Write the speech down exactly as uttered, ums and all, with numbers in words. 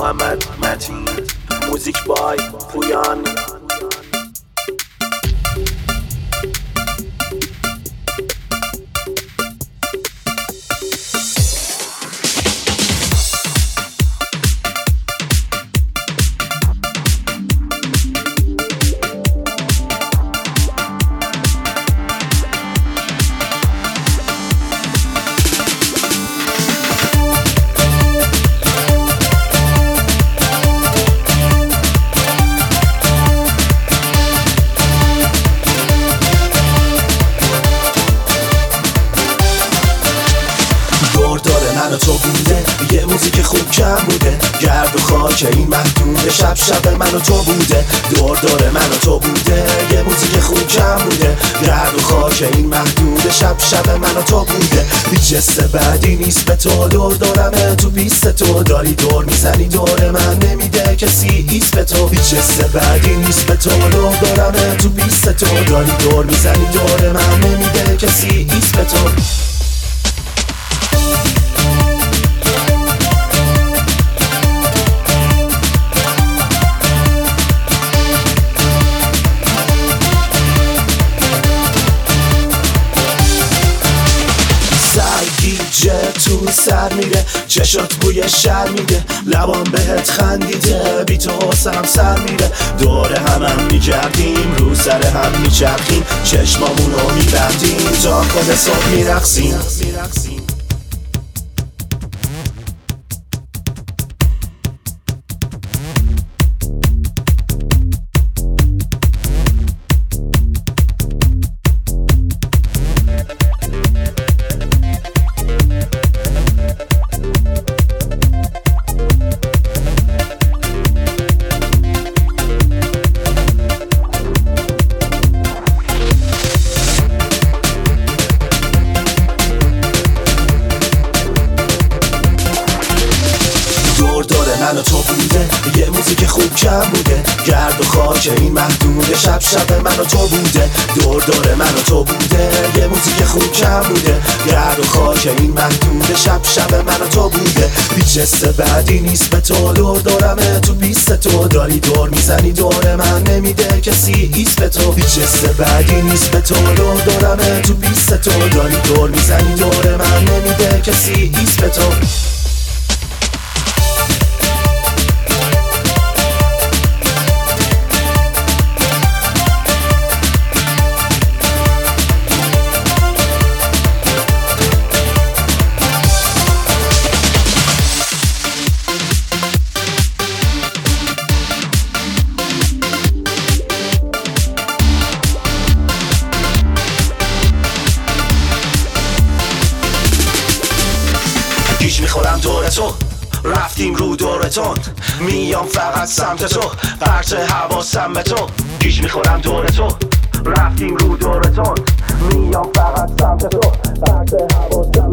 محمد متین، موزیک بای پویان. من و تو بوده یه موزیک خوب کم بوده، گرد و خاک این محدود شب شب من و تو بوده، دور دور من و تو بوده یه موزیک خوب کم بوده، گرد و خاک این محدود شب شب من و تو بوده. هیچ حس بعدی نیست به تو، دور دورمه تو پیست تو، داری دور میزنی دور من نمیده کسی ایست به تو. هیچ حس بعدی نیست به تو، دور دورمه تو پیست تو، داری دور میزنی دور من نمیده کسی ایست به تو. تو سر میره چشات بوی شر میده، لبان بهت خندیده بی تو حسنم سر میره، دور هم هم میگردیم رو سر هم میچرخیم، چشمامونو میبندیم تا خود صبح میرقصیم. من و تو بوده یه موزیک خوب کم بوده، گرد و خاک این محدود شب شب من و تو بوده، دور دور من و تو بوده یه موزیک خوب کم بوده، گرد و خاک این محدود شب شب من و تو بوده. هیچ حس بعدی نیست به تو، دور دورمه تو پیست تو، داری دور میزنی دور من نمیده کسی ایست به تو. هیچ حس بعدی نیست به تو، دور دورمه تو پیست تو، داری دور میزنی دور من نمیده کسی ایست به تو. گیج میخورم دور تو، رفتیم رو دورتون، میام فقط سمت تو، پرت حواسم به تو. گیج میخورم دور تو، رفتیم رو دورتون، میام فقط سمت تو، پرت حواسم